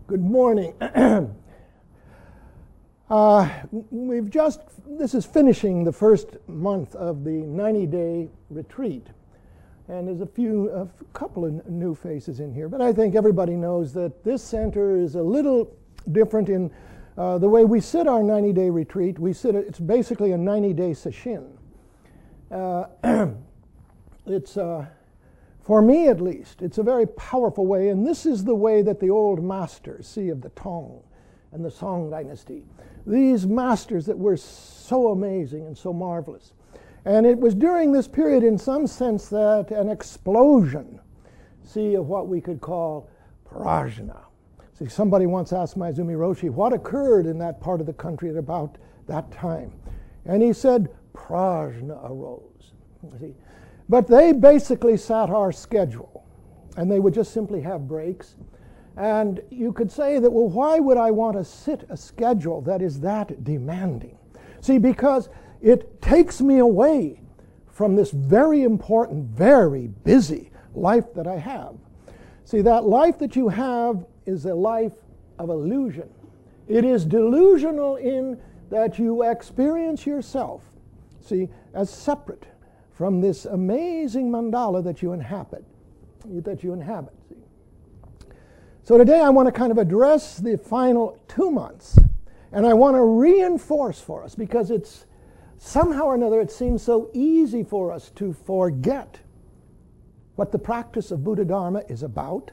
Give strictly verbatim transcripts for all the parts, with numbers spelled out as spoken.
Good morning. uh, we've just, this is finishing the first month of the ninety-day retreat. And there's a few, a couple of new faces in here, but I think everybody knows that this center is a little different in uh, the way we sit our ninety-day retreat. We sit, it's basically a ninety-day sesshin. Uh, it's, uh, for me at least, it's a very powerful way, and this is the way that the old masters, see, of the Tong and the Song dynasty, these masters that were so amazing and so marvelous. And it was during this period, in some sense, that an explosion, see, of what we could call prajna. See, somebody once asked Maezumi Roshi what occurred in that part of the country at about that time. And he said, prajna arose. See? But they basically sat our schedule, and they would just simply have breaks. And you could say that, well, why would I want to sit a schedule that is that demanding? See, because it takes me away from this very important, very busy life that I have. See, that life that you have is a life of illusion. It is delusional in that you experience yourself, see, as separate from this amazing mandala that you inhabit, that you inhabit. See? So today I want to kind of address the final two months, and I want to reinforce for us, because it's somehow or another it seems so easy for us to forget what the practice of Buddha Dharma is about.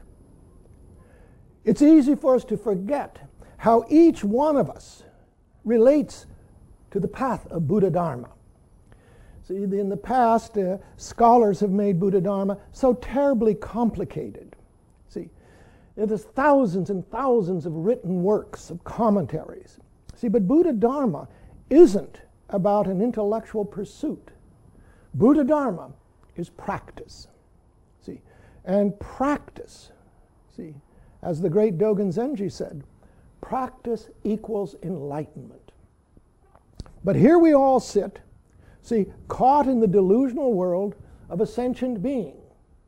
It's easy for us to forget how each one of us relates to the path of Buddha Dharma. See, in the past, uh, scholars have made Buddha Dharma so terribly complicated. See, there's thousands and thousands of written works, of commentaries. See, but Buddha Dharma isn't about an intellectual pursuit. Buddha Dharma is practice. See, and practice, see, as the great Dogen Zenji said, practice equals enlightenment. But here we all sit, see, caught in the delusional world of a sentient being.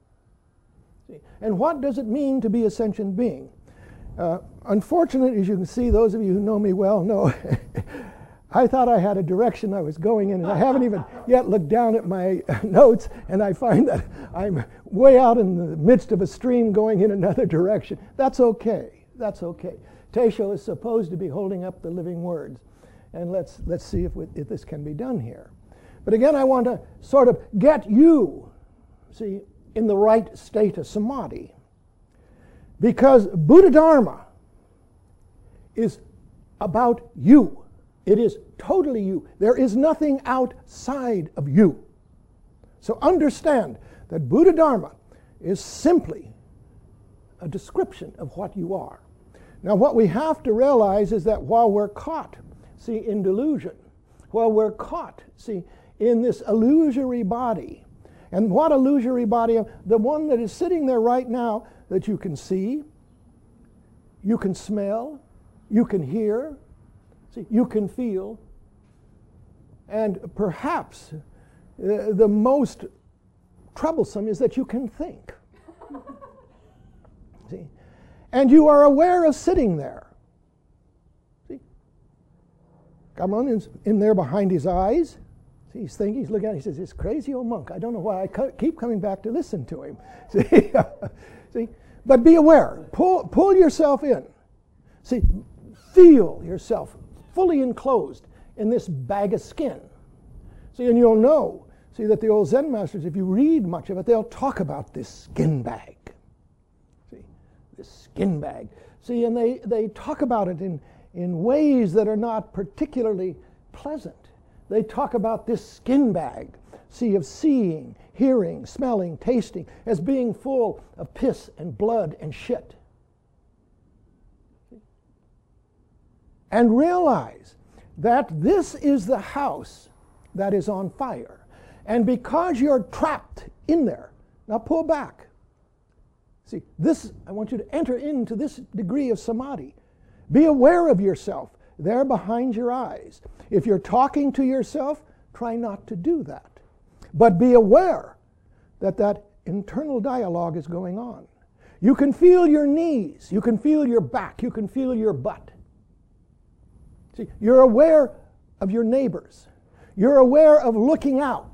See? And what does it mean to be a sentient being? Uh, unfortunately, as you can see, those of you who know me well know, I thought I had a direction I was going in, and I haven't even yet looked down at my notes, and I find that I'm way out in the midst of a stream going in another direction. That's okay. That's okay. Teisho is supposed to be holding up the living words, and let's, let's see if, we, if this can be done here. But again, I want to sort of get you, see, in the right state of samadhi. Because Buddha Dharma is about you. It is totally you. There is nothing outside of you. So understand that Buddha Dharma is simply a description of what you are. Now, what we have to realize is that while we're caught, see, in delusion, while we're caught, see, in this illusory body. And what illusory body? The one that is sitting there right now that you can see, you can smell, you can hear, see, you can feel, and perhaps uh, the most troublesome is that you can think. See? And you are aware of sitting there. See? Gammon is in there behind his eyes. He's thinking, he's looking at it, he says, this crazy old monk, I don't know why I co- keep coming back to listen to him. See? See? But be aware, pull, pull yourself in. See, feel yourself fully enclosed in this bag of skin. See, and you'll know, see, that the old Zen masters, if you read much of it, they'll talk about this skin bag. See, this skin bag. See, and they, they talk about it in, in ways that are not particularly pleasant. They talk about this skin bag, see, of seeing, hearing, smelling, tasting, as being full of piss and blood and shit. And realize that this is the house that is on fire. And because you're trapped in there, now pull back. See, this, I want you to enter into this degree of samadhi. Be aware of yourself there behind your eyes. If you're talking to yourself, try not to do that. But be aware that that internal dialogue is going on. You can feel your knees. You can feel your back. You can feel your butt. See, you're aware of your neighbors. You're aware of looking out.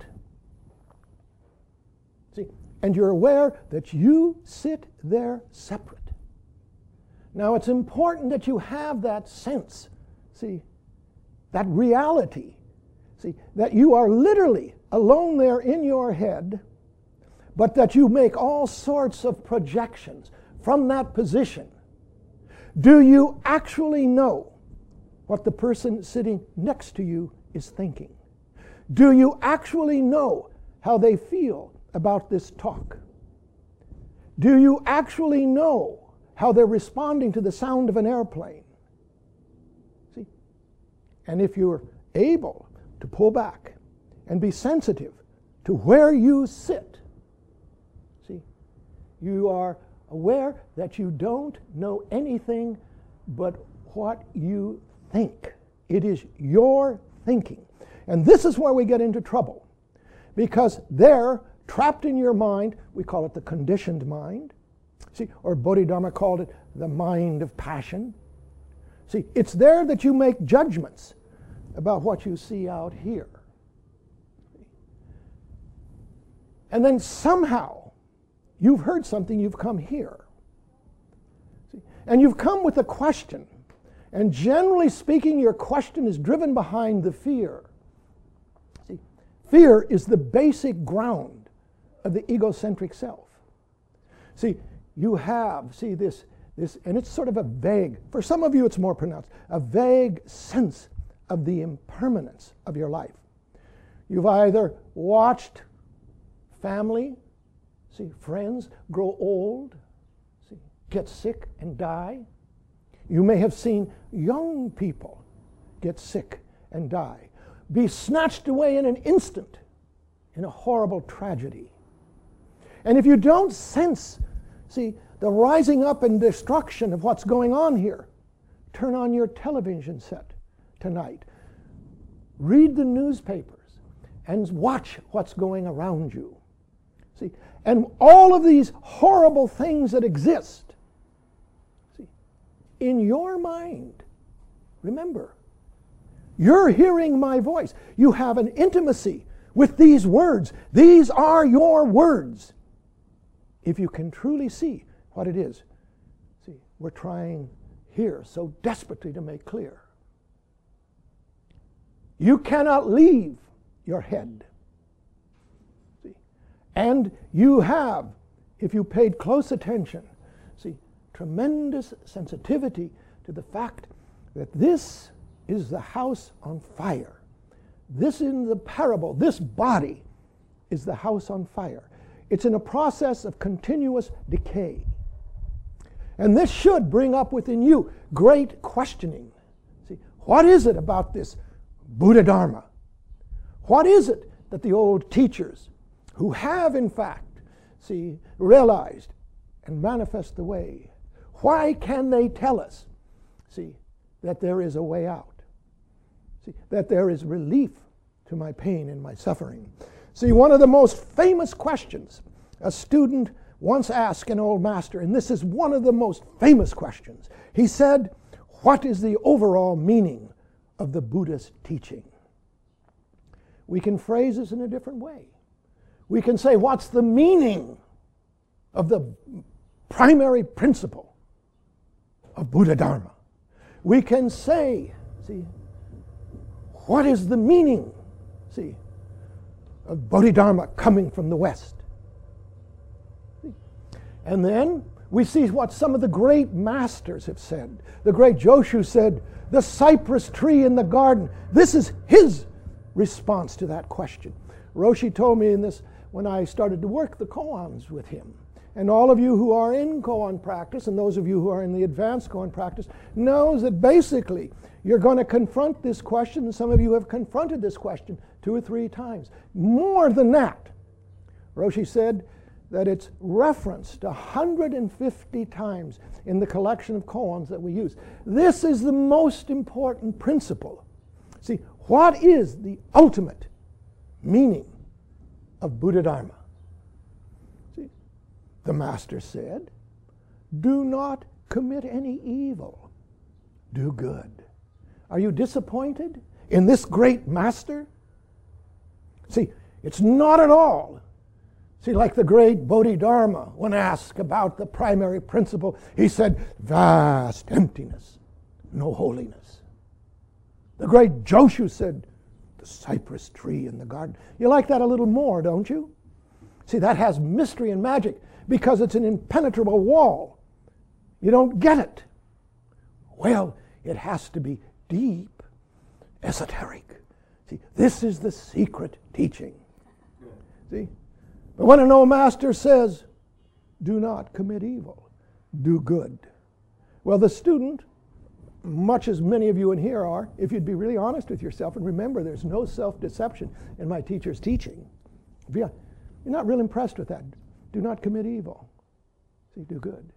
See, and you're aware that you sit there separate. Now, it's important that you have that sense, see, that reality, see, that you are literally alone there in your head, but that you make all sorts of projections from that position. Do you actually know what the person sitting next to you is thinking? Do you actually know how they feel about this talk? Do you actually know how they're responding to the sound of an airplane? See? And if you're able to pull back and be sensitive to where you sit, see, you are aware that you don't know anything but what you think. It is your thinking. And this is where we get into trouble, because there, trapped in your mind, we call it the conditioned mind. See, or Bodhidharma called it the mind of passion. See, it's there that you make judgments about what you see out here. And then somehow, you've heard something, you've come here. See, and you've come with a question. And generally speaking, your question is driven behind the fear. See, fear is the basic ground of the egocentric self. See, you have, see, this, this, and it's sort of a vague, for some of you it's more pronounced, a vague sense of the impermanence of your life. You've either watched family, see, friends grow old, see, get sick and die. You may have seen young people get sick and die, be snatched away in an instant in a horrible tragedy. And if you don't sense, see, the rising up and destruction of what's going on here, turn on your television set tonight. Read the newspapers and watch what's going around you. See, and all of these horrible things that exist, see, in your mind, remember, you're hearing my voice. You have an intimacy with these words. These are your words. If you can truly see what it is, see, we're trying here so desperately to make clear. You cannot leave your head. See, and you have, if you paid close attention, see, tremendous sensitivity to the fact that this is the house on fire. This in the parable, this body is the house on fire. It's in a process of continuous decay. And this should bring up within you great questioning. See, what is it about this Buddha Dharma? What is it that the old teachers, who have in fact, see, realized and manifest the way, why can they tell us, see, that there is a way out? See, that there is relief to my pain and my suffering. See, one of the most famous questions a student once asked an old master, and this is one of the most famous questions. He said, what is the overall meaning of the Buddha's teaching? We can phrase this in a different way. We can say, what's the meaning of the primary principle of Buddha Dharma? We can say, see, what is the meaning, see, of Bodhidharma coming from the West? And then we see what some of the great masters have said. The great Joshu said, the cypress tree in the garden. This is his response to that question. Roshi told me in this when I started to work the koans with him. And all of you who are in koan practice, and those of you who are in the advanced koan practice, knows that basically you're going to confront this question, and some of you have confronted this question two or three times. More than that, Roshi said that it's referenced one hundred fifty times in the collection of koans that we use. This is the most important principle. See, what is the ultimate meaning of Buddha Dharma? See, the master said, Do not commit any evil. Do good. Are you disappointed in this great master? See, it's not at all. See, like the great Bodhidharma, when asked about the primary principle, he said, vast emptiness, no holiness. The great Joshu said, the cypress tree in the garden. You like that a little more, don't you? See, that has mystery and magic because it's an impenetrable wall. You don't get it. Well, it has to be deep, esoteric. See, this is the secret teaching. See? But when an old master says, do not commit evil, do good. Well, the student, much as many of you in here are, if you'd be really honest with yourself, and remember there's no self-deception in my teacher's teaching, you're not real impressed with that. Do not commit evil. See, do good.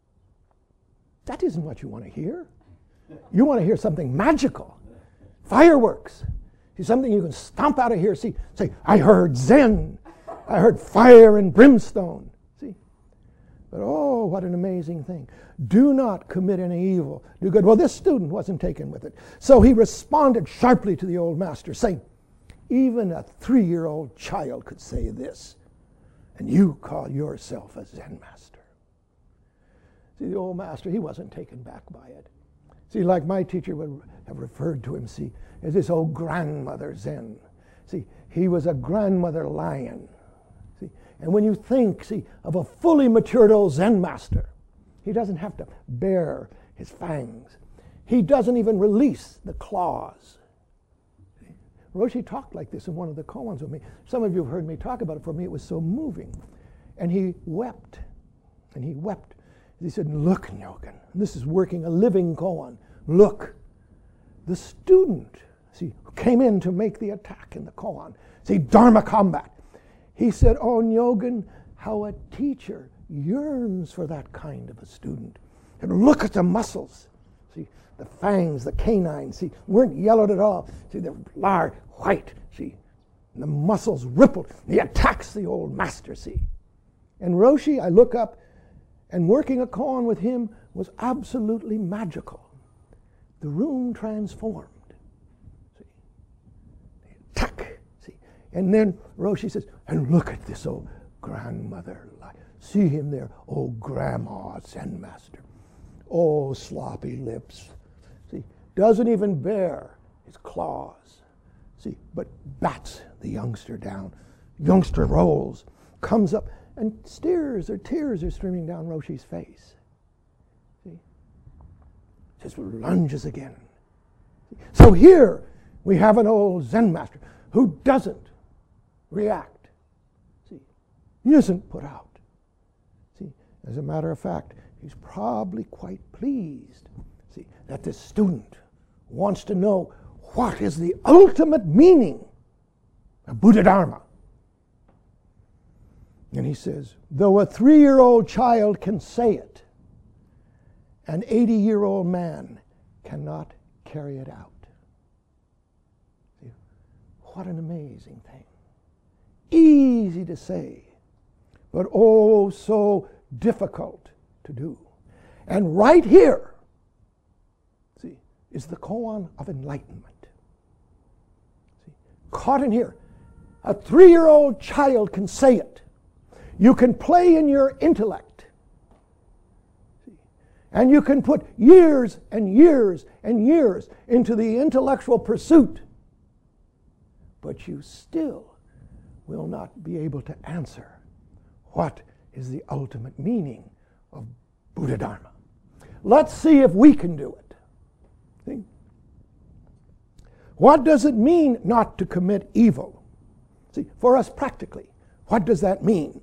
That isn't what you want to hear. You want to hear something magical. Fireworks. See, something you can stomp out of here. See, say, I heard Zen. I heard fire and brimstone. See? But oh, what an amazing thing. Do not commit any evil. Do good. Well, this student wasn't taken with it. So he responded sharply to the old master, saying, even a three-year-old child could say this, and you call yourself a Zen master. See, the old master, he wasn't taken back by it. See, like my teacher would have referred to him, see, as this old grandmother Zen. See, he was a grandmother lion. See, and when you think, see, of a fully matured old Zen master, he doesn't have to bare his fangs. He doesn't even release the claws. See? Roshi talked like this in one of the koans with me. Some of you have heard me talk about it. For me, it was so moving. And he wept. And he wept. He said, look, Nyogen, this is working a living koan. Look, the student, see, who came in to make the attack in the koan, see, Dharma combat. He said, oh, Nyogen, how a teacher yearns for that kind of a student. And look at the muscles. See, the fangs, the canines, see, weren't yellowed at all. See, they're large, white, see. And the muscles rippled. He attacks the old master, see. And Roshi, I look up, and working a koan with him was absolutely magical. The room transformed. See? The attack. See? And then Roshi says, and look at this old grandmother. See him there, oh grandma Zen master. Oh, sloppy lips. See, doesn't even bare his claws. See, but bats the youngster down. Youngster rolls, comes up, and tears or tears are streaming down Roshi's face. See? Just lunges again. See? So here we have an old Zen master who doesn't react. See? He isn't put out. See? As a matter of fact, he's probably quite pleased. See, that this student wants to know what is the ultimate meaning of Buddha Dharma. And he says, though a three-year-old child can say it, an eighty-year-old man cannot carry it out. See, what an amazing thing. Easy to say, but oh, so difficult to do. And right here, see, is the koan of enlightenment. See, caught in here. A three-year-old child can say it. You can play in your intellect. See? And you can put years and years and years into the intellectual pursuit. But you still will not be able to answer what is the ultimate meaning of Buddha Dharma. Let's see if we can do it. See? What does it mean not to commit evil? See, for us practically, what does that mean?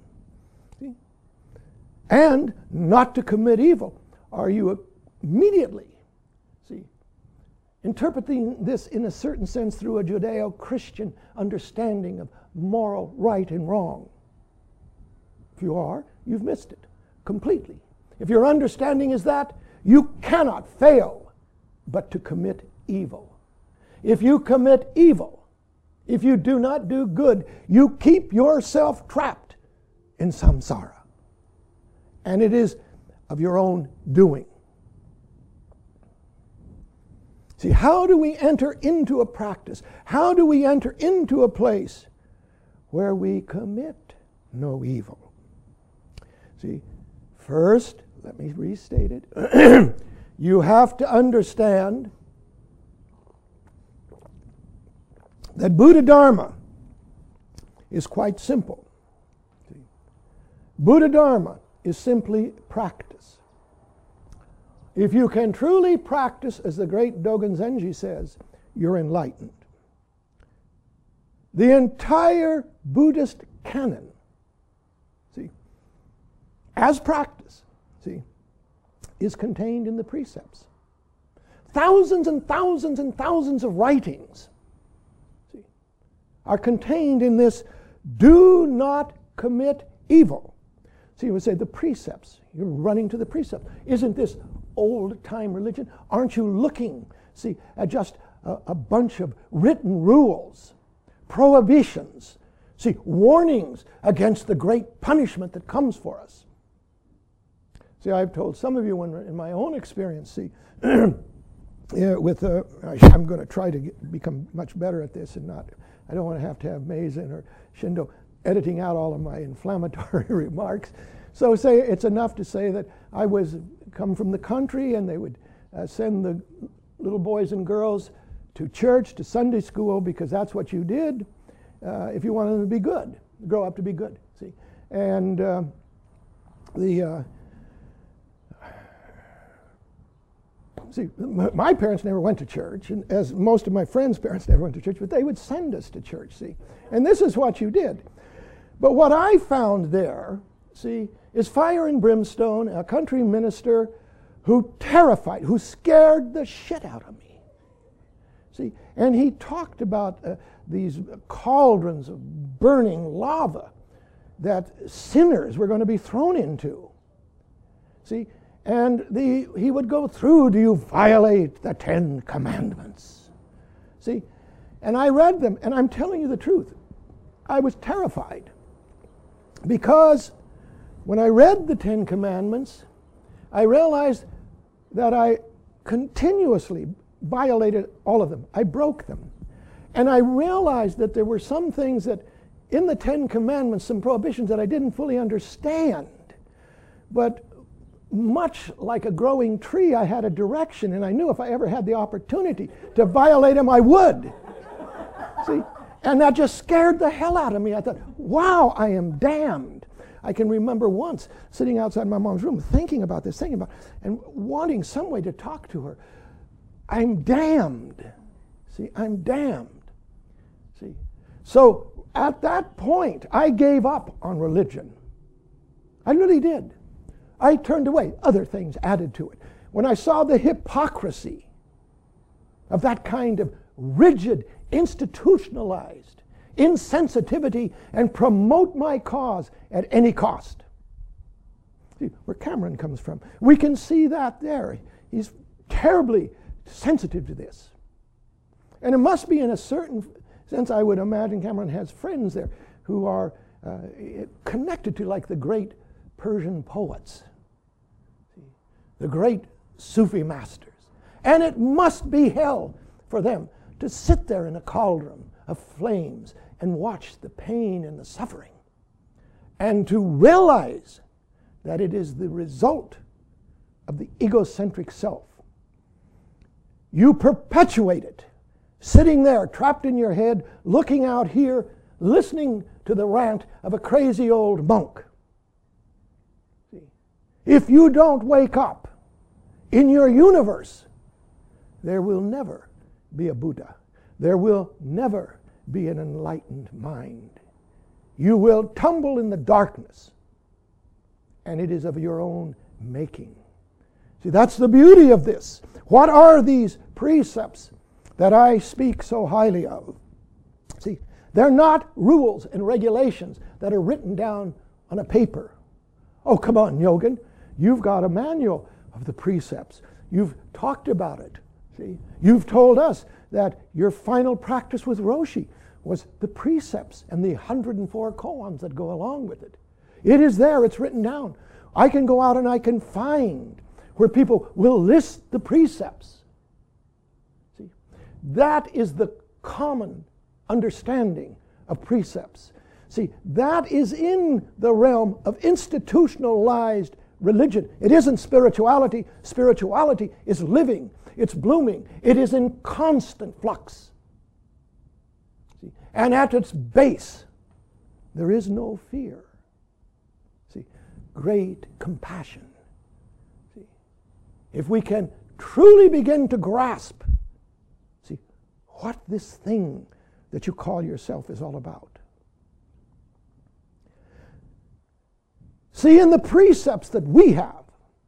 And not to commit evil. Are you immediately, see, interpreting this in a certain sense through a Judeo-Christian understanding of moral right and wrong? If you are, you've missed it completely. If your understanding is that, you cannot fail but to commit evil. If you commit evil, if you do not do good, you keep yourself trapped in samsara. And it is of your own doing. See, how do we enter into a practice? How do we enter into a place where we commit no evil? See, first, let me restate it. You have to understand that Buddha Dharma is quite simple. See, Buddha Dharma is simply practice. If you can truly practice, as the great Dogen Zenji says, you're enlightened. The entire Buddhist canon, see, as practice, see, is contained in the precepts. Thousands and thousands and thousands of writings, see, are contained in this do not commit evil. See, you would say the precepts. You're running to the precepts. Isn't this old-time religion? Aren't you looking, see, at just a, a bunch of written rules, prohibitions, see, warnings against the great punishment that comes for us? See, I've told some of you when, in my own experience, see, yeah, with uh, I'm going to try to get, become much better at this and not, I don't want to have to have Mazen or Shindo editing out all of my inflammatory remarks. So say it's enough to say that I was come from the country and they would uh, send the little boys and girls to church, to Sunday school, because that's what you did uh, if you wanted them to be good, grow up to be good, see. And uh, the, uh, see, my parents never went to church, and as most of my friends' parents never went to church, but they would send us to church, see. And this is what you did. But what I found there, see, is fire and brimstone, a country minister who terrified, who scared the shit out of me. See, and he talked about uh, these cauldrons of burning lava that sinners were going to be thrown into. See, and the, he would go through, do you violate the Ten Commandments? See, and I read them, and I'm telling you the truth. I was terrified because when I read the Ten Commandments, I realized that I continuously violated all of them. I broke them. And I realized that there were some things that in the Ten Commandments, some prohibitions that I didn't fully understand. But much like a growing tree, I had a direction, and I knew if I ever had the opportunity to violate them, I would. See? And that just scared the hell out of me. I thought, wow, I am damned. I can remember once sitting outside my mom's room thinking about this, thinking about it, and wanting some way to talk to her. I'm damned. See, I'm damned. See, so at that point, I gave up on religion. I really did. I turned away. Other things added to it. When I saw the hypocrisy of that kind of rigid, institutionalized insensitivity and promote my cause at any cost. See, where Cameron comes from, we can see that there. He's terribly sensitive to this. And it must be in a certain sense, I would imagine Cameron has friends there who are uh, connected to like the great Persian poets, see, the great Sufi masters. And it must be hell for them to sit there in a cauldron of flames and watch the pain and the suffering, and to realize that it is the result of the egocentric self. You perpetuate it, sitting there trapped in your head, looking out here, listening to the rant of a crazy old monk. See? If you don't wake up in your universe, there will never be a Buddha. There will never be an enlightened mind. You will tumble in the darkness, and it is of your own making. See, that's the beauty of this. What are these precepts that I speak so highly of? See, they're not rules and regulations that are written down on a paper. Oh, come on, Yogan. You've got a manual of the precepts. You've talked about it. See, you've told us that your final practice with Roshi was the precepts and the one hundred four koans that go along with it. It is there, it's written down. I can go out and I can find where people will list the precepts. See, that is the common understanding of precepts. See, that is in the realm of institutionalized religion. It isn't spirituality. Spirituality is living. It's blooming. It is in constant flux. See, and at its base, there is no fear. See, great compassion. See, if we can truly begin to grasp, see, what this thing that you call yourself is all about. See, in the precepts that we have,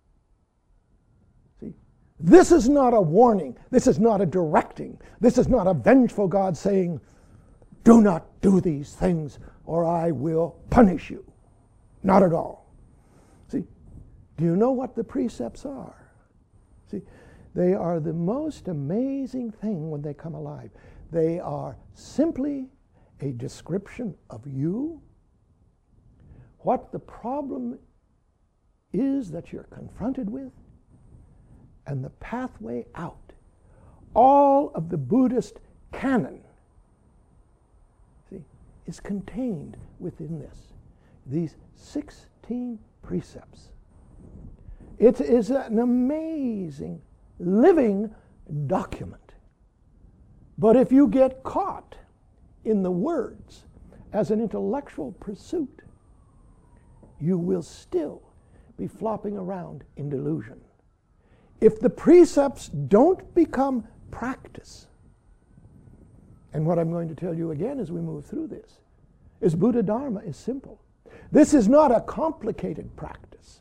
see, this is not a warning. This is not a directing. This is not a vengeful God saying, do not do these things or I will punish you. Not at all. See, do you know what the precepts are? See, they are the most amazing thing when they come alive. They are simply a description of you, what the problem is that you're confronted with, and the pathway out. All of the Buddhist canon, see, is contained within this. These sixteen precepts. It is an amazing, living document. But if you get caught in the words as an intellectual pursuit, you will still be flopping around in delusion. If the precepts don't become practice, and what I'm going to tell you again as we move through this, is Buddha Dharma is simple. This is not a complicated practice.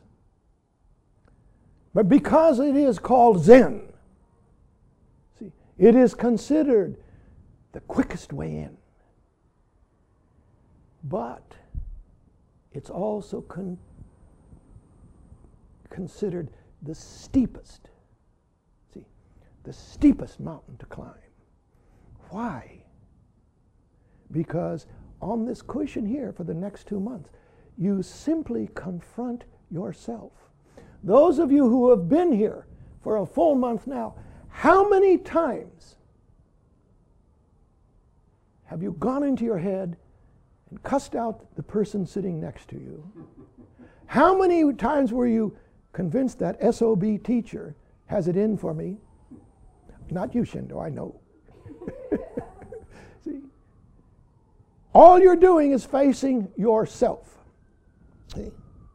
But because it is called Zen, see, it is considered the quickest way in. But it's also con- considered the steepest, see, the steepest mountain to climb. Why? Because on this cushion here for the next two months, you simply confront yourself. Those of you who have been here for a full month now, how many times have you gone into your head and cussed out the person sitting next to you? How many times were you convinced that S O B teacher has it in for me? Not you, Shindo, I know. See? All you're doing is facing yourself. See?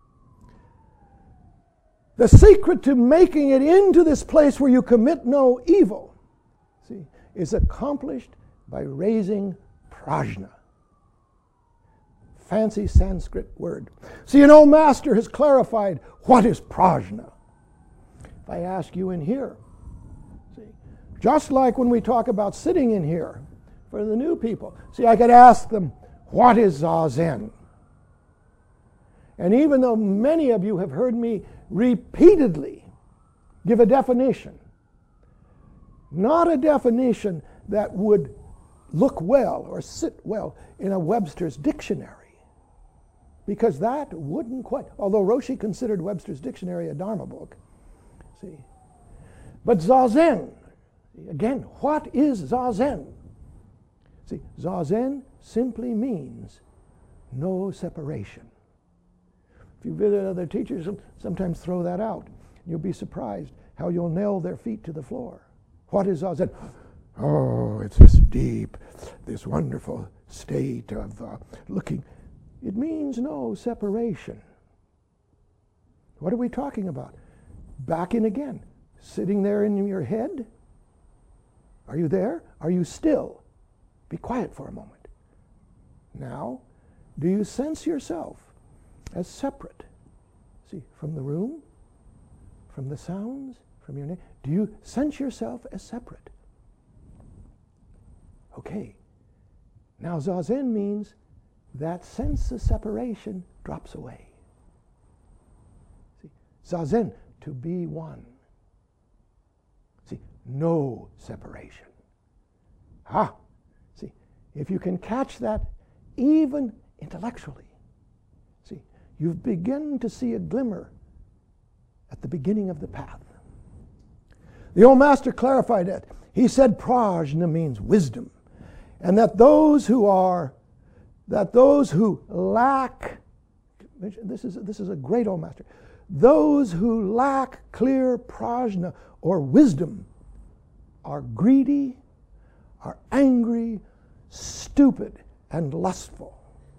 The secret to making it into this place where you commit no evil, see, is accomplished by raising prajna. Fancy Sanskrit word. See, an old master has clarified what is prajna. If I ask you in here, see, just like when we talk about sitting in here for the new people, see, I could ask them, what is Zazen? And even though many of you have heard me repeatedly give a definition, not a definition that would look well or sit well in a Webster's dictionary, because that wouldn't quite, although Roshi considered Webster's dictionary a Dharma book, see. But Zazen, again, what is Zazen? See, Zazen simply means no separation. If you visit other teachers, sometimes throw that out. You'll be surprised how you'll nail their feet to the floor. What is Zazen? Oh, it's this deep, this wonderful state of uh, looking. It means no separation. What are we talking about? Back in again. Sitting there in your head? Are you there? Are you still? Be quiet for a moment. Now, do you sense yourself as separate? See, from the room, from the sounds, from your name. Do you sense yourself as separate? Okay. Now, Zazen means that sense of separation drops away. See, Zazen, to be one. See, no separation. Ah, see, if you can catch that even intellectually, see, you've begun to see a glimmer at the beginning of the path. The old master clarified it. He said prajna means wisdom, and that those who are, that those who lack, this is, this is a great old master, those who lack clear prajna or wisdom are greedy, are angry, stupid, and lustful.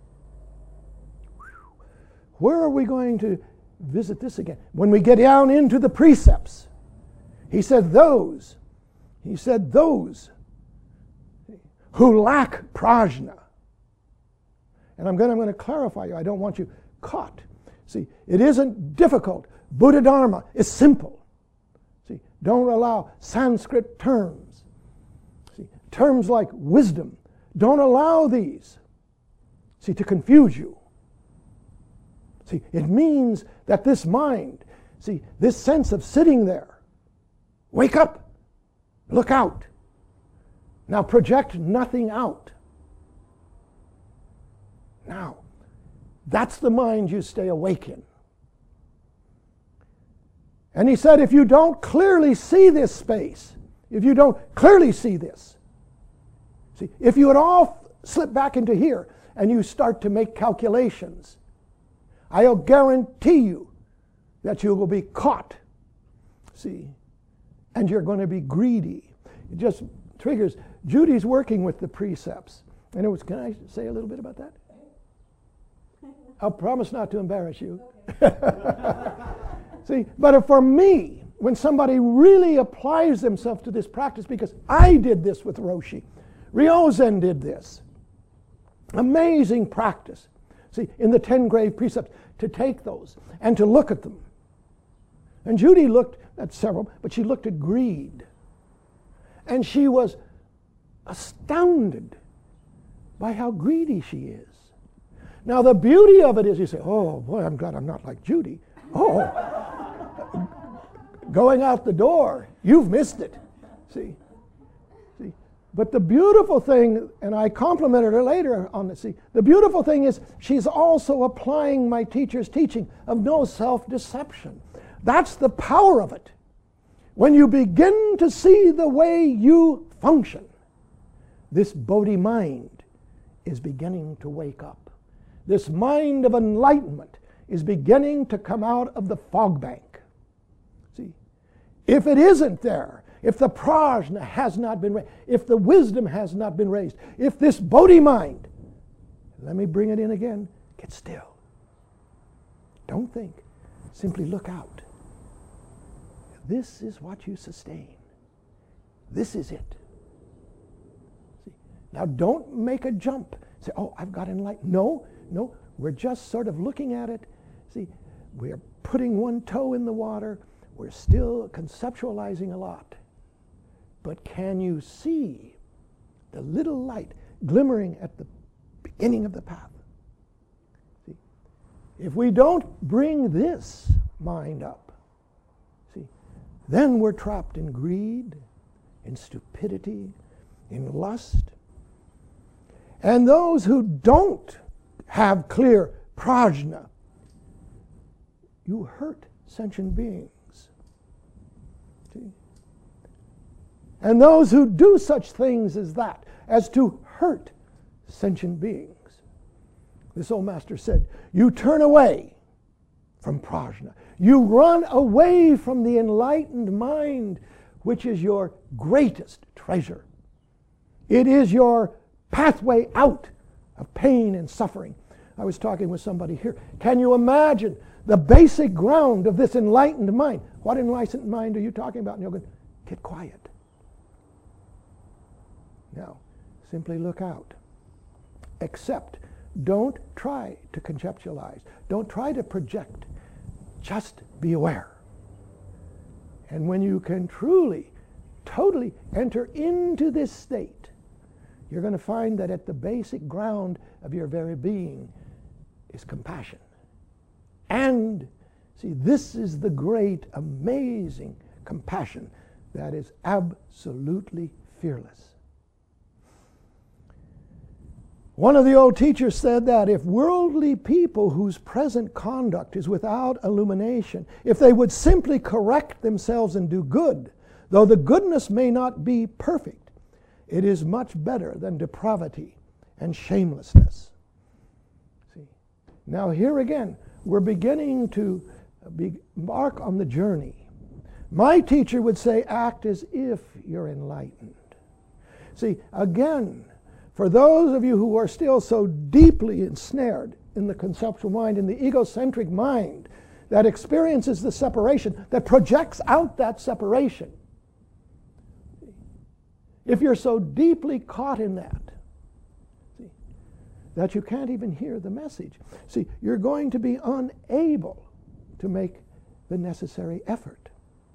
Where are we going to visit this again? When we get down into the precepts, he said those, he said those who lack prajna. And I'm going, I'm going to clarify you. I don't want you caught. See, it isn't difficult. Buddha Dharma is simple. See, don't allow Sanskrit terms. See, terms like wisdom, don't allow these, see, to confuse you. See, it means that this mind, see, this sense of sitting there, wake up, look out. Now project nothing out. Now, that's the mind you stay awake in. And he said, if you don't clearly see this space, if you don't clearly see this, see, if you at all slip back into here and you start to make calculations, I'll guarantee you that you will be caught, see, and you're going to be greedy. It just triggers. Judy's working with the precepts. And it was, can I say a little bit about that? I'll promise not to embarrass you. See, but for me, when somebody really applies themselves to this practice, because I did this with Roshi, Ryozen did this. Amazing practice. See, in the ten grave precepts, to take those and to look at them. And Judy looked at several, but she looked at greed. And she was astounded by how greedy she is. Now, the beauty of it is you say, oh, boy, I'm glad I'm not like Judy. Oh, going out the door, you've missed it. See? See? But the beautiful thing, and I complimented her later on this, see, the beautiful thing is she's also applying my teacher's teaching of no self-deception. That's the power of it. When you begin to see the way you function, this Bodhi mind is beginning to wake up. This mind of enlightenment is beginning to come out of the fog bank. See, if it isn't there, if the prajna has not been raised, if the wisdom has not been raised, if this Bodhi mind, let me bring it in again, get still. Don't think, simply look out. This is what you sustain. This is it. See? Now don't make a jump. Say, oh, I've got enlightenment. No, no, we're just sort of looking at it. See, we're putting one toe in the water. We're still conceptualizing a lot. But can you see the little light glimmering at the beginning of the path? See, if we don't bring this mind up, see, then we're trapped in greed, in stupidity, in lust. And those who don't have clear prajna, you hurt sentient beings. See? And those who do such things as that, as to hurt sentient beings. This old master said, you turn away from prajna. You run away from the enlightened mind, which is your greatest treasure. It is your pathway out of pain and suffering. I was talking with somebody here. Can you imagine the basic ground of this enlightened mind? What enlightened mind are you talking about? And you're going, get quiet. Now, simply look out. Except, don't try to conceptualize. Don't try to project. Just be aware. And when you can truly, totally enter into this state, you're going to find that at the basic ground of your very being is compassion. And, see, this is the great, amazing compassion that is absolutely fearless. One of the old teachers said that if worldly people whose present conduct is without illumination, if they would simply correct themselves and do good, though the goodness may not be perfect, it is much better than depravity and shamelessness. See, now here again, we're beginning to be, embark on the journey. My teacher would say, act as if you're enlightened. See, again, for those of you who are still so deeply ensnared in the conceptual mind, in the egocentric mind that experiences the separation, that projects out that separation, if you're so deeply caught in that, see, that you can't even hear the message, see, you're going to be unable to make the necessary effort.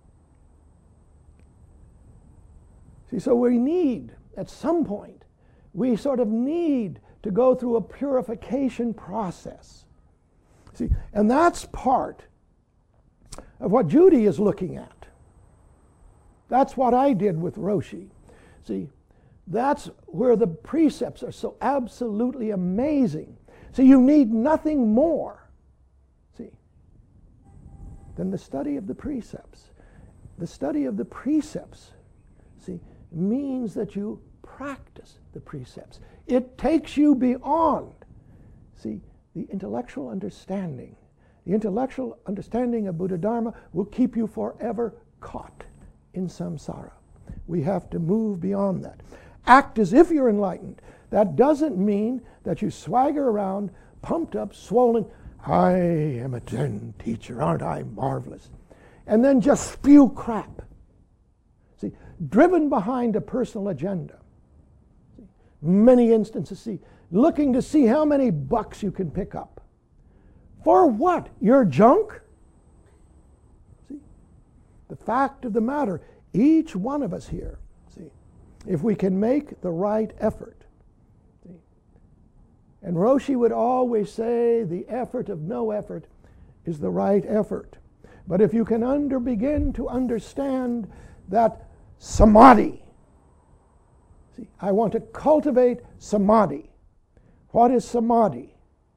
See, so we need, at some point, we sort of need to go through a purification process. See, and that's part of what Judy is looking at. That's what I did with Roshi. See, that's where the precepts are so absolutely amazing. See, you need nothing more, see, than the study of the precepts. The study of the precepts, see, means that you practice the precepts. It takes you beyond, see, the intellectual understanding. The intellectual understanding of Buddha Dharma will keep you forever caught in samsara. We have to move beyond that. Act as if you're enlightened. That doesn't mean that you swagger around, pumped up, swollen. I am a Zen teacher, aren't I marvelous? And then just spew crap. See, driven behind a personal agenda. Many instances, see, looking to see how many bucks you can pick up. For what? Your junk? See, the fact of the matter, each one of us here, see, if we can make the right effort, see, and Roshi would always say the effort of no effort is the right effort. But if you can under begin to understand that samadhi, see, I want to cultivate samadhi. What is samadhi?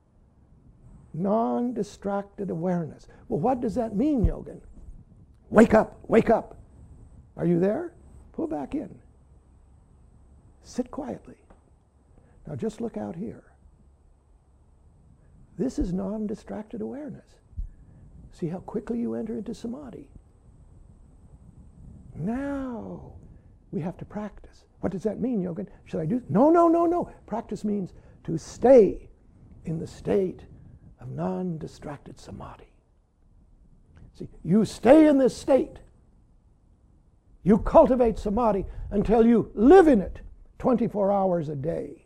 Non-distracted awareness. Well, what does that mean, Yogan? Wake up, wake up. Are you there? Pull back in. Sit quietly. Now just look out here. This is non-distracted awareness. See how quickly you enter into samadhi. Now we have to practice. What does that mean, Yogan? Should I do? No, no, no, no. Practice means to stay in the state of non-distracted samadhi. See, you stay in this state. You cultivate samadhi until you live in it twenty-four hours a day.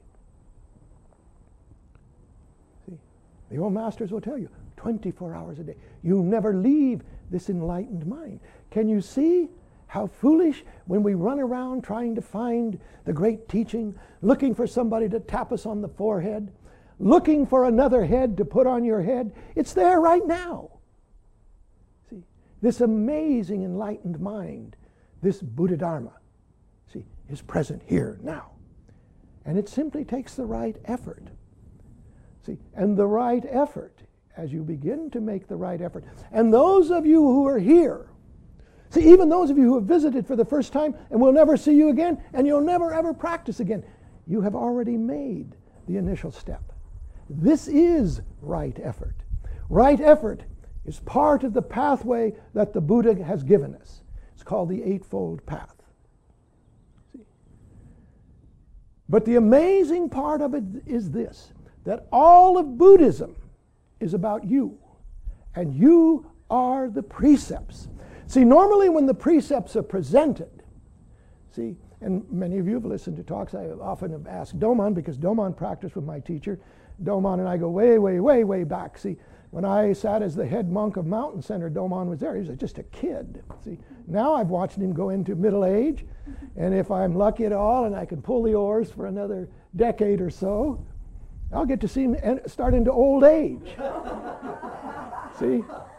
See, the old masters will tell you, twenty-four hours a day. You never leave this enlightened mind. Can you see how foolish when we run around trying to find the great teaching, looking for somebody to tap us on the forehead, looking for another head to put on your head? It's there right now. See, this amazing enlightened mind, this Buddha Dharma, see, is present here now. And it simply takes the right effort. See, and the right effort, as you begin to make the right effort, and those of you who are here, see, even those of you who have visited for the first time and will never see you again, and you'll never ever practice again, you have already made the initial step. This is right effort. Right effort is part of the pathway that the Buddha has given us. It's called the Eightfold Path. See? But the amazing part of it is this, that all of Buddhism is about you, and you are the precepts. See, normally when the precepts are presented, see, and many of you have listened to talks, I often have asked Doman, because Doman practiced with my teacher. Doman and I go way, way, way, way back. See, when I sat as the head monk of Mountain Center, Doman was there. He was just a kid. See, now I've watched him go into middle age, and if I'm lucky at all and I can pull the oars for another decade or so, I'll get to see him start into old age. See?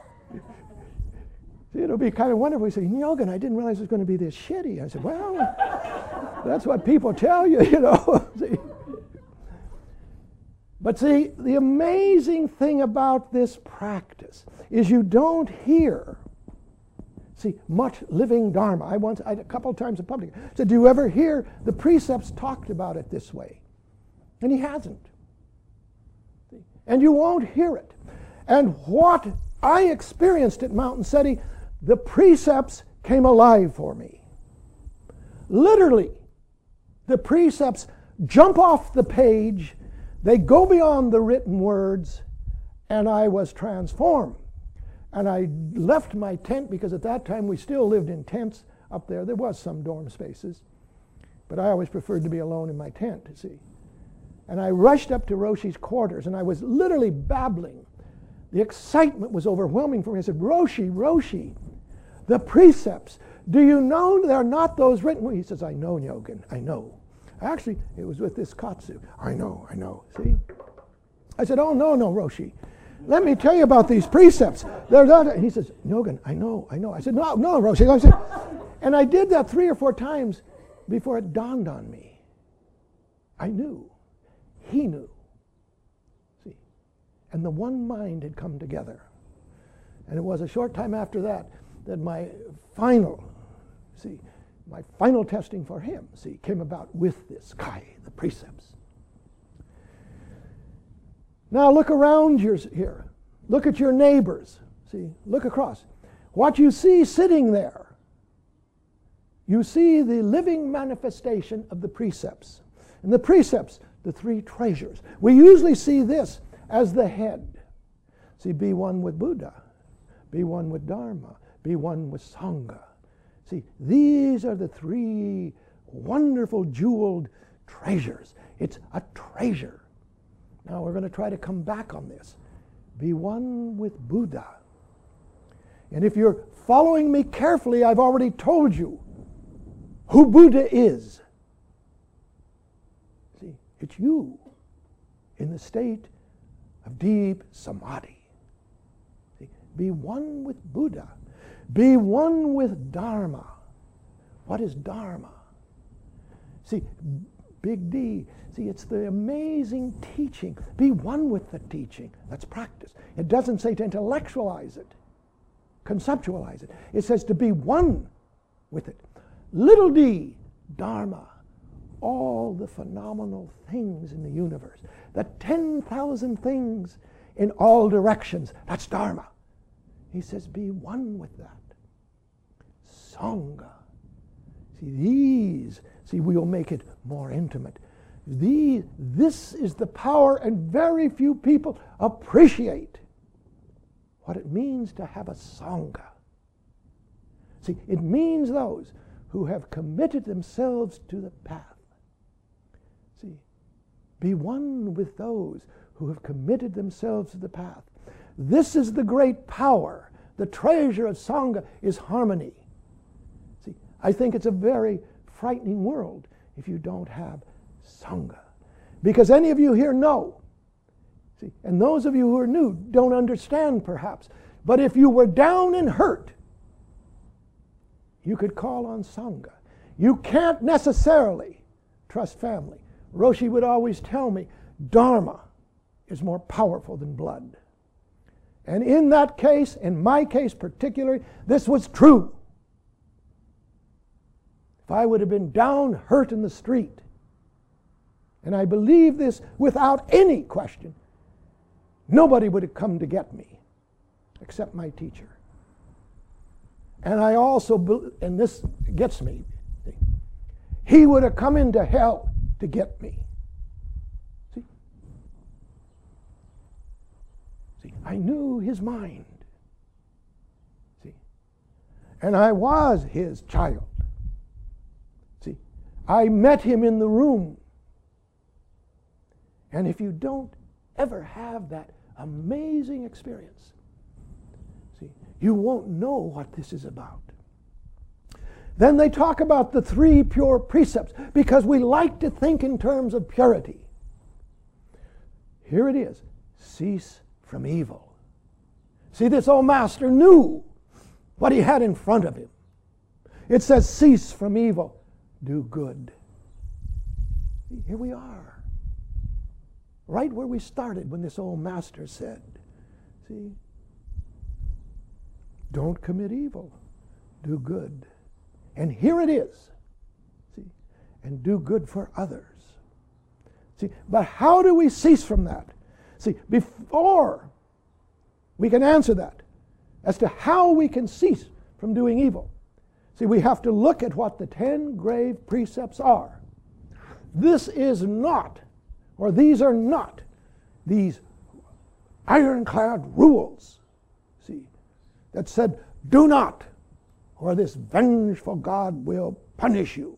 See, it'll be kind of wonderful. He said, Yogan, I didn't realize it was going to be this shitty. I said, well, that's what people tell you, you know. See? But see, the amazing thing about this practice is you don't hear, see, much living Dharma. I once, I, a couple of times in public, said, do you ever hear the precepts talked about it this way? And he hasn't. See? And you won't hear it. And what I experienced at Mountain City, the precepts came alive for me. Literally, the precepts jump off the page, they go beyond the written words, and I was transformed. And I left my tent, because at that time we still lived in tents up there. There was some dorm spaces, but I always preferred to be alone in my tent, you see. And I rushed up to Roshi's quarters, and I was literally babbling. The excitement was overwhelming for me. I said, Roshi, Roshi, the precepts, do you know they're not those written? He says, I know, Nyogen, I know. Actually, it was with this Katsu. I know, I know, see? I said, oh, no, no, Roshi. Let me tell you about these precepts. They're not, he says, Nyogen, I know, I know. I said, no, no, Roshi. I said, and I did that three or four times before it dawned on me. I knew. He knew. See? And the one mind had come together. And it was a short time after that that my final, see, my final testing for him, see, came about with this Kai, the precepts. Now look around yours here. Look at your neighbors. See, look across. What you see sitting there, you see the living manifestation of the precepts. And the precepts, the three treasures. We usually see this as the head. See, be one with Buddha, be one with Dharma, be one with Sangha. See, these are the three wonderful jeweled treasures. It's a treasure. Now we're going to try to come back on this. Be one with Buddha. And if you're following me carefully, I've already told you who Buddha is. See, it's you in the state of deep samadhi. See, be one with Buddha. Be one with Dharma. What is Dharma? See, big D. See, it's the amazing teaching. Be one with the teaching. That's practice. It doesn't say to intellectualize it, conceptualize it. It says to be one with it. Little d, Dharma. All the phenomenal things in the universe. The ten thousand things in all directions. That's Dharma. He says, be one with that. Sangha. See, these, see, we'll make it more intimate. These, this is the power, and very few people appreciate what it means to have a Sangha. See, it means those who have committed themselves to the path. See, be one with those who have committed themselves to the path. This is the great power. The treasure of Sangha is harmony. See, I think it's a very frightening world if you don't have Sangha. Because any of you here know. See, and those of you who are new don't understand perhaps. But if you were down and hurt, you could call on Sangha. You can't necessarily trust family. Roshi would always tell me, Dharma is more powerful than blood. And in that case, in my case particularly, this was true. If I would have been down, hurt in the street, and I believe this without any question, nobody would have come to get me except my teacher. And I also, and this gets me, he would have come into hell to get me. See? See, I knew his mind. See? And I was his child. See? I met him in the room. And if you don't ever have that amazing experience, see, you won't know what this is about. Then they talk about the three pure precepts because we like to think in terms of purity. Here it is. Cease from evil. See, this old master knew what he had in front of him. It says, cease from evil, do good. See, here we are. right where we started when this old master said, see, don't commit evil, do good. And here it is, see, and do good for others. See, but how do we cease from that? See, before we can answer that, as to how we can cease from doing evil, see, we have to look at what the ten grave precepts are. This is not, or these are not, these ironclad rules, see, that said, do not, or this vengeful God will punish you.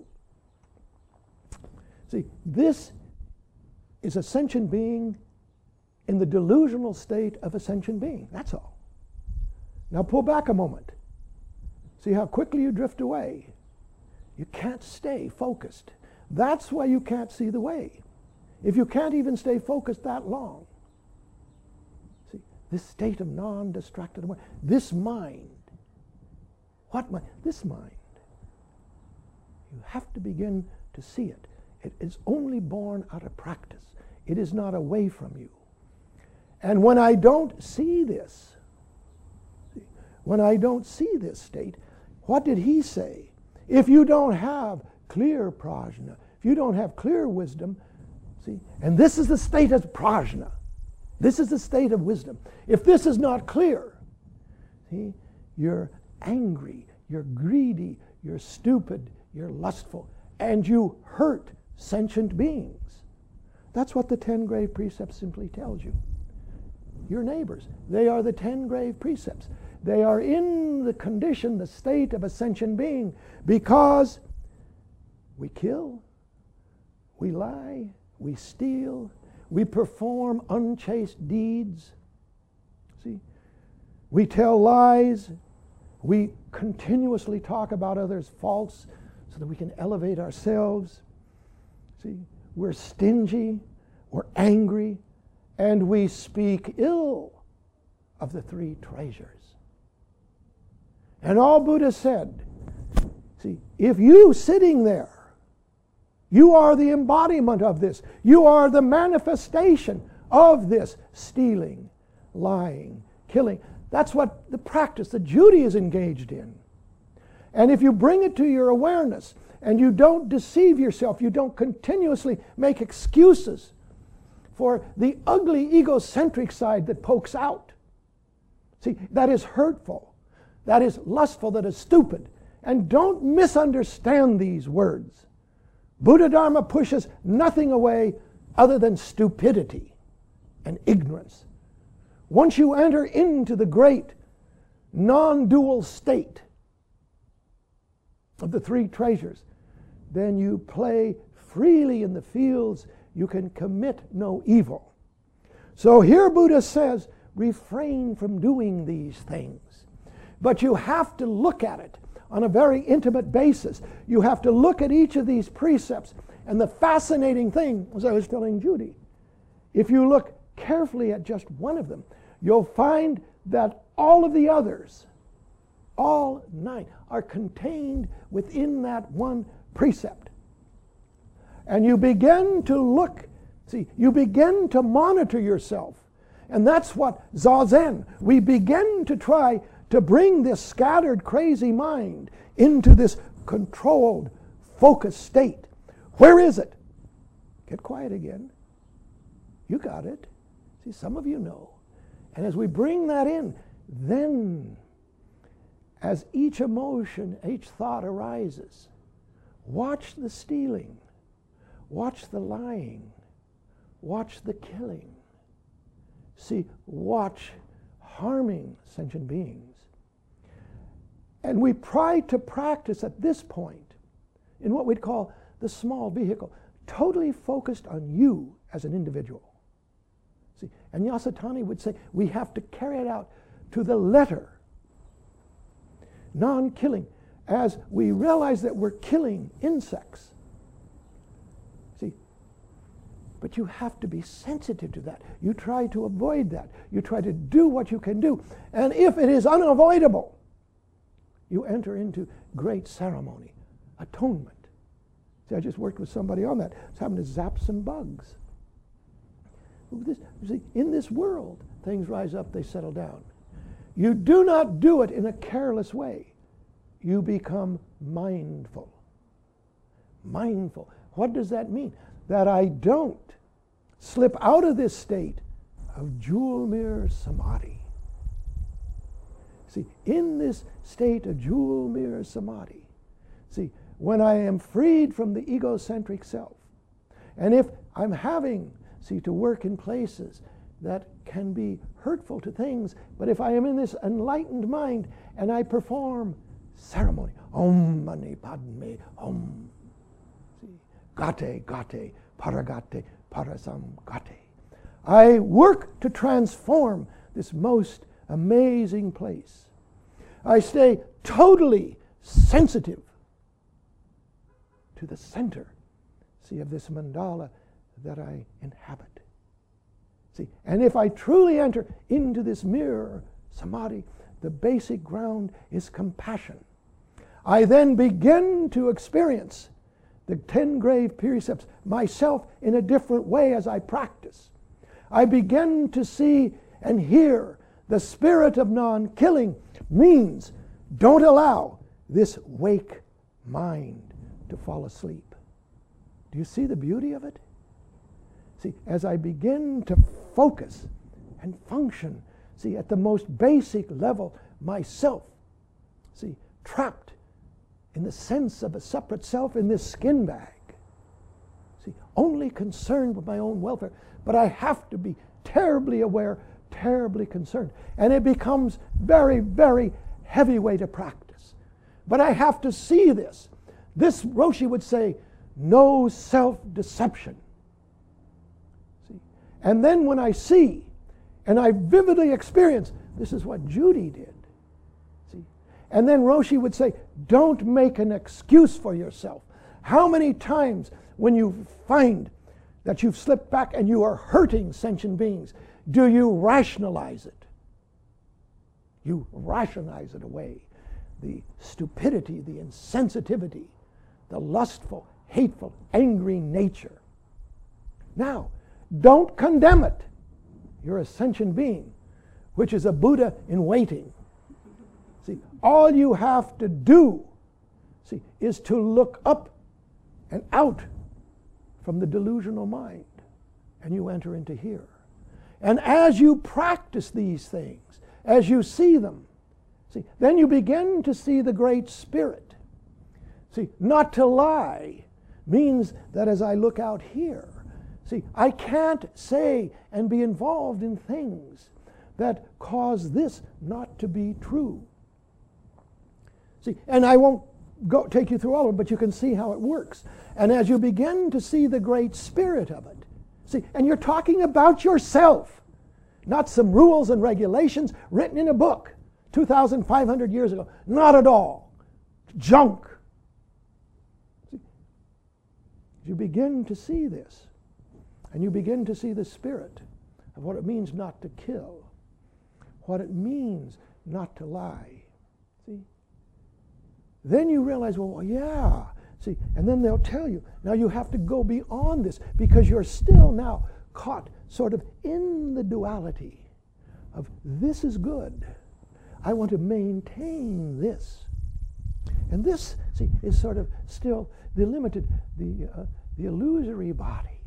See, this is a sentient being in the delusional state of a sentient being. That's all. Now pull back a moment. See how quickly you drift away. You can't stay focused. That's why you can't see the way. If you can't even stay focused that long. See, this state of non-distracted awareness, this mind, what mind? This mind. You have to begin to see it. It is only born out of practice. It is not away from you. And when I don't see this, when I don't see this state, what did he say? If you don't have clear prajna, if you don't have clear wisdom, see, and this is the state of prajna, this is the state of wisdom. If this is not clear, see, you're angry, you're greedy, you're stupid, you're lustful, and you hurt sentient beings. That's what the ten grave precepts simply tells you. Your neighbors, they are the ten grave precepts. They are in the condition, the state of a sentient being, because we kill, we lie, we steal, we perform unchaste deeds. See, we tell lies, we continuously talk about others' faults so that we can elevate ourselves. See, we're stingy, we're angry, and we speak ill of the three treasures. And all Buddha said, see, if you sitting there, you are the embodiment of this. You are the manifestation of this stealing, lying, killing. That's what the practice that Judy is engaged in. And if you bring it to your awareness and you don't deceive yourself, you don't continuously make excuses for the ugly egocentric side that pokes out. See, that is hurtful, that is lustful, that is stupid. And don't misunderstand these words. Buddha Dharma pushes nothing away other than stupidity and ignorance. Once you enter into the great non-dual state of the three treasures, then you play freely in the fields. You can commit no evil. So here Buddha says, refrain from doing these things. But you have to look at it on a very intimate basis. You have to look at each of these precepts. And the fascinating thing, as I was telling Judy, if you look carefully at just one of them, you'll find that all of the others, all nine, are contained within that one precept. And you begin to look, see, you begin to monitor yourself. And that's what Zazen, we begin to try to bring this scattered, crazy mind into this controlled, focused state. Where is it? Get quiet again. You got it. See, some of you know. And as we bring that in, then as each emotion, each thought arises, watch the stealing, watch the lying, watch the killing. See, watch harming sentient beings. And we try to practice at this point in what we'd call the small vehicle, totally focused on you as an individual. See, and Yasutani would say we have to carry it out to the letter. Non-killing. As we realize that we're killing insects. See, but you have to be sensitive to that. You try to avoid that. You try to do what you can do. And if it is unavoidable, you enter into great ceremony, atonement. See, I just worked with somebody on that. I was having to zap some bugs. This, see, in this world, things rise up, they settle down. You do not do it in a careless way. You become mindful. Mindful. What does that mean? That I don't slip out of this state of Julmir Samadhi. See, in this state of Julmir Samadhi, see, when I am freed from the egocentric self, and if I'm having, see, to work in places that can be hurtful to things, but if I am in this enlightened mind and I perform ceremony, Om Mani Padme Om, see, Gate, Gate, Paragate, Parasam Gate. I work to transform this most amazing place. I stay totally sensitive to the center, see, of this mandala that I inhabit. See, and if I truly enter into this mirror samadhi, the basic ground is compassion. I then begin to experience the ten grave precepts myself in a different way as I practice. I begin to see and hear the spirit of non-killing means don't allow this wake mind to fall asleep. Do you see the beauty of it? See, as I begin to focus and function, see, at the most basic level, myself, see, trapped in the sense of a separate self in this skin bag, see, only concerned with my own welfare, but I have to be terribly aware, terribly concerned. And it becomes very, very heavy way to practice. But I have to see this. This, Roshi would say, no self-deception. See? And then when I see, and I vividly experience, this is what Judy did. See? And then Roshi would say, don't make an excuse for yourself. How many times when you find that you've slipped back and you are hurting sentient beings, do you rationalize it? You rationalize it away. The stupidity, the insensitivity, the lustful, hateful, angry nature. Now, don't condemn it. You're a sentient being, which is a Buddha in waiting. See, all you have to do, see, is to look up and out from the delusional mind, and you enter into here. And as you practice these things, as you see them, see, then you begin to see the Great Spirit. See, not to lie means that as I look out here, see, I can't say and be involved in things that cause this not to be true. See, and I won't go take you through all of it, but you can see how it works. And as you begin to see the Great Spirit of it, see, and you're talking about yourself, not some rules and regulations written in a book two thousand five hundred years ago. Not at all. Junk. See, you begin to see this, and you begin to see the spirit of what it means not to kill, what it means not to lie. See? Then you realize, well, yeah. See, and then they'll tell you, now you have to go beyond this because you're still now caught sort of in the duality of this is good. I want to maintain this. And this, see, is sort of still the limited, the, uh, the illusory body.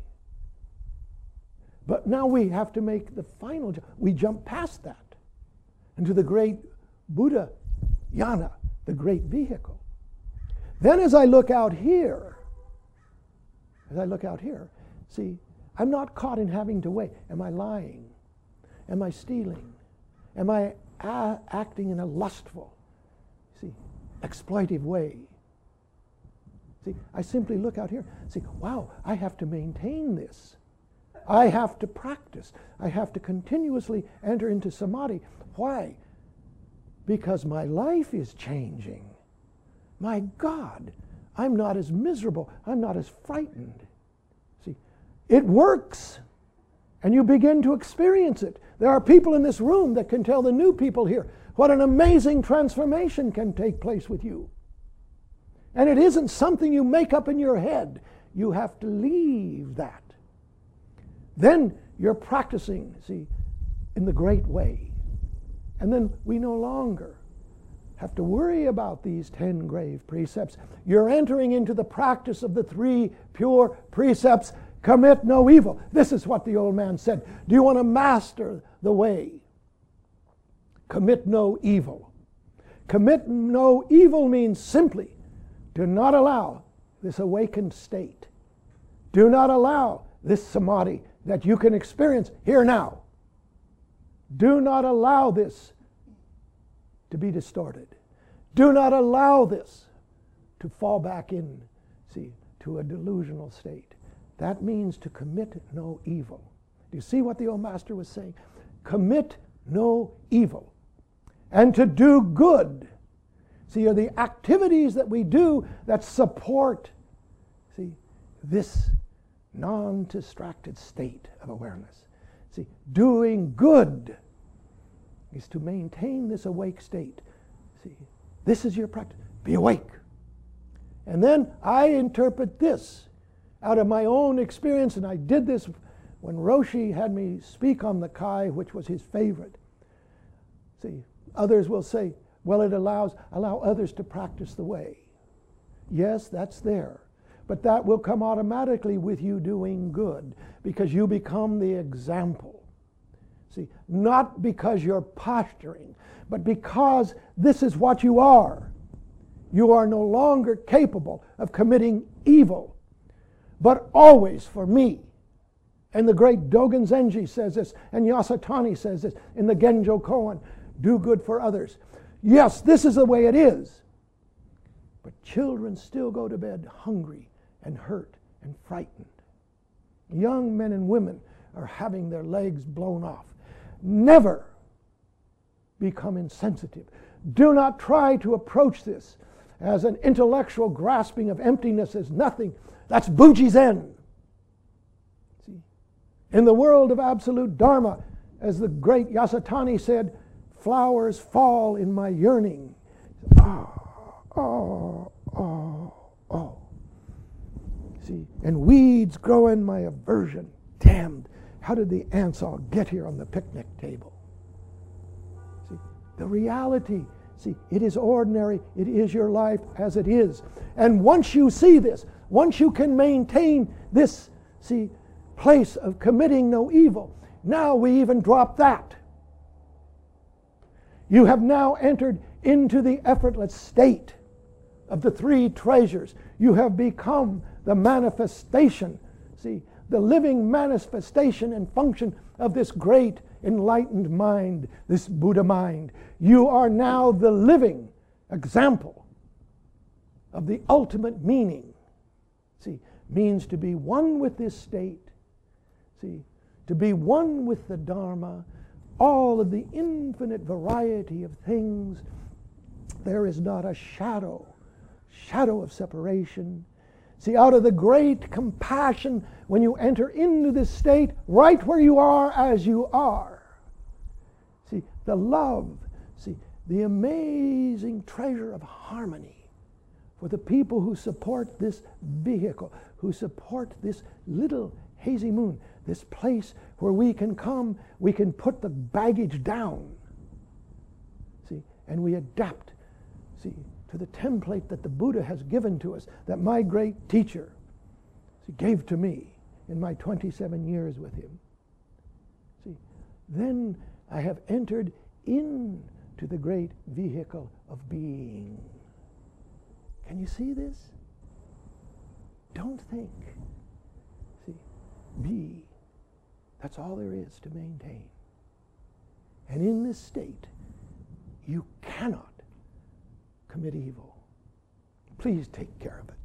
But now we have to make the final jump. We jump past that into the great Buddha Yana, the great vehicle. Then as I look out here, as I look out here, see, I'm not caught in having to weigh. Am I lying? Am I stealing? Am I a- acting in a lustful, see, exploitive way? See, I simply look out here, see, wow, I have to maintain this. I have to practice. I have to continuously enter into samadhi. Why? Because my life is changing. My God, I'm not as miserable. I'm not as frightened. See, it works. And you begin to experience it. There are people in this room that can tell the new people here what an amazing transformation can take place with you. And it isn't something you make up in your head. You have to leave that. then you're practicing, see, in the great way. And then we no longer have to worry about these ten grave precepts. You're entering into the practice of the three pure precepts. Commit no evil. This is what the old man said. Do you want to master the way? Commit no evil. Commit no evil means simply do not allow this awakened state. Do not allow this samadhi that you can experience here now. Do not allow this to be distorted. Do not allow this to fall back in, see, to a delusional state. That means to commit no evil. Do you see what the old master was saying? Commit no evil. And to do good. See, are the activities that we do that support, see, this non-distracted state of awareness. See, doing good is to maintain this awake state. See, this is your practice. Be awake. And then I interpret this out of my own experience, and I did this when Roshi had me speak on the Kai, which was his favorite. See, others will say, well, it allows allow others to practice the way. Yes, that's there. But that will come automatically with you doing good, because you become the example. See, not because you're posturing, but because this is what you are. You are no longer capable of committing evil, but always for me. And the great Dogen Zenji says this, and Yasutani says this in the Genjo Koan, do good for others. Yes, this is the way it is. But children still go to bed hungry and hurt and frightened. Young men and women are having their legs blown off. Never become insensitive. Do not try to approach this as an intellectual grasping of emptiness as nothing. That's Buji Zen. See? In the world of absolute Dharma, as the great Yasutani said, flowers fall in my yearning. Oh, oh, oh, oh. See, and weeds grow in my aversion. Damned, how did the ants all get here on the picnic table? See, the reality, see, it is ordinary, it is your life as it is. And once you see this, once you can maintain this, see, place of committing no evil, now we even drop that. You have now entered into the effortless state of the three treasures. You have become the manifestation, see, the living manifestation and function of this great enlightened mind, this Buddha mind. You are now the living example of the ultimate meaning. See, means to be one with this state. See, to be one with the Dharma, all of the infinite variety of things. There is not a shadow, shadow of separation. See, out of the great compassion, when you enter into this state, right where you are as you are. See, the love, see, the amazing treasure of harmony for the people who support this vehicle, who support this little hazy moon, this place where we can come, we can put the baggage down, see, and we adapt, see, to the template that the Buddha has given to us, that my great teacher see, gave to me in my twenty-seven years with him. See, then I have entered into the great vehicle of being. Can you see this? Don't think. See, be. That's all there is to maintain. And in this state, you cannot commit evil. Please take care of it.